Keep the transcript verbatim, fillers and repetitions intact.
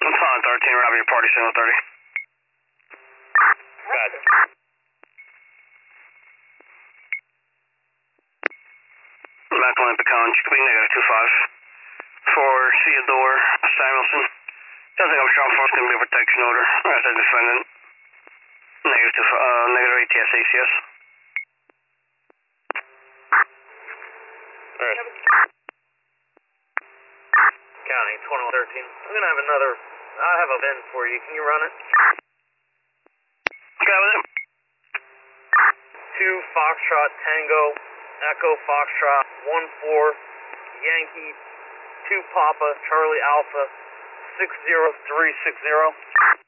I'm calling thirteen, Robbie, your party signal thirty. Gotcha. Macklin Pecan, Queen negative two five. For Theodore Samuelson. Doesn't think I'm strong force, going to be a protection order. As a defendant. Negative two, uh, negative A T S A C S. Alright. County, twenty-one thirteen. I'm gonna have another, I have a V I N for you. Can you run it? Okay, with him. two Foxtrot Tango, Echo Foxtrot, one four Yankee, two Papa, Charlie Alpha, six zero three six zero.